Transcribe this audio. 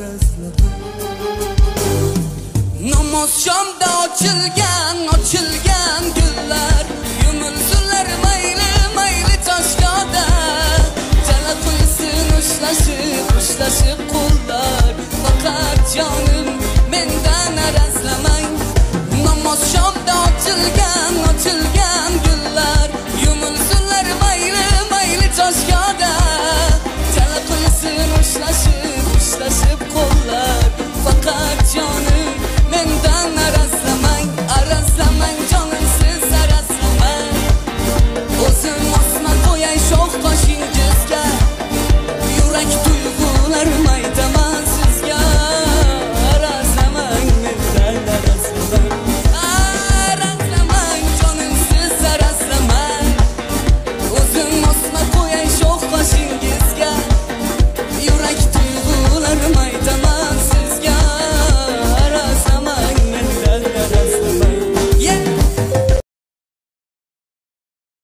arazlamay. Namoz shomda ochilgan gullar, yumilsinlar mayli toshgoda. Jala qilsin ushlashib qo'llar, faqat jonim mendan arazlamang. Namoz shomda ochilgan